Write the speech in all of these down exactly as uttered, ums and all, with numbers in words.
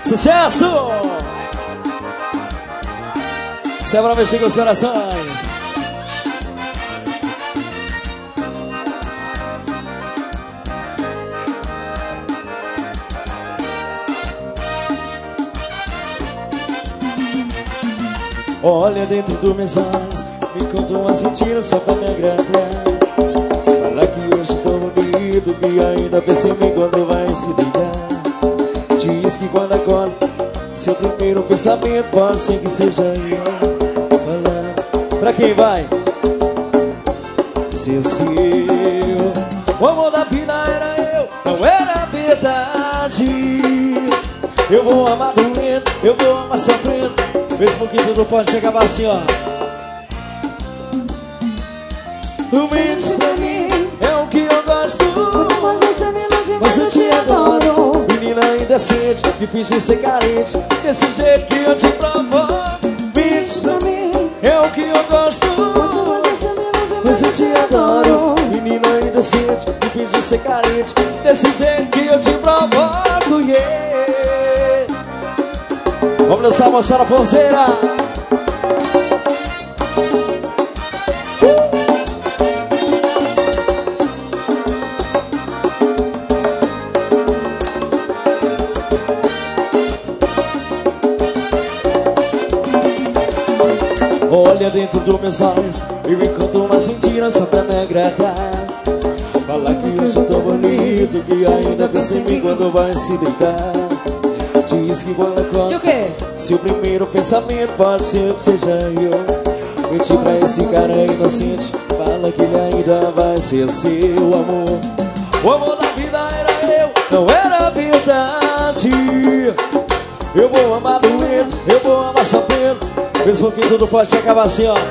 Sucesso! Isso é pra mexer com os corações. Olha dentro dos meus olhos, me conta umas mentiras só pra me agradar. Fala que hoje tô bonito, que ainda pensa em mim quando vai se deitar. Diz que quando acorda, seu primeiro pensamento pode ser que seja eu. Falando, pra quem vai? Ser seu, o amor da vida era eu, não era verdade. Eu vou amar doendo, eu vou amar sofrendo, mesmo que tudo pode acabar assim, ó. O menos pra mim é o que eu gosto, mas eu te adoro. Menina indecente, que finge ser carente, desse jeito que eu te provoco. Menos pra mim é o que eu gosto, mas eu te adoro. Menina indecente, que finge ser carente, desse jeito que eu te provoco, yeah. Vamos dançar, moçada a forceira. Olha dentro dos meus olhos, eu encontro umas mentiras só pra me agradar. Fala que hoje eu tô bonito, que ainda pensa em mim quando vai se deitar. Diz que quando acorda, seu primeiro pensamento pode ser que seja eu. Mentir pra esse cara é inocente, fala que ele ainda vai ser seu amor. O amor da vida era eu, não era verdade. Eu vou amar doendo, eu vou amar sofrendo, mesmo que tudo pode acabar assim, ó.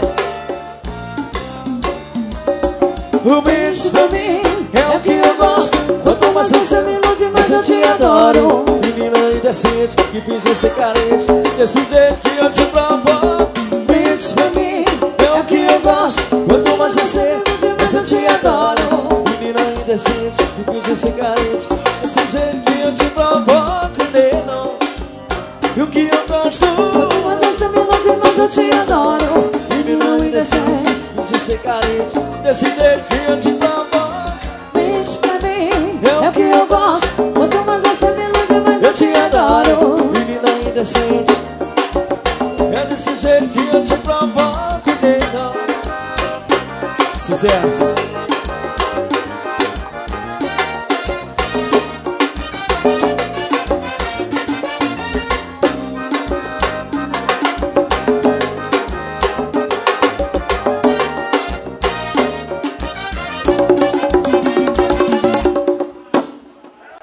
O beijo pra mim é o que eu gosto, quanto mais você me ilude, mais eu te adoro. Menina indecente, que finge ser carente, desse jeito que eu te provoco. Beijo pra mim é o que eu gosto, quanto mais você me ilude, mais eu te adoro. Menina indecente, que finge ser carente, desse jeito que eu te provoco, não. E o que eu gosto, quanto mais você me ilude, mais eu te adoro. Menina indecente, finge ser carente, desse jeito que eu te provoco. Beijo pra mim é o que eu gosto, quanto mais você me ilude, mais eu te adoro. Menina indecente,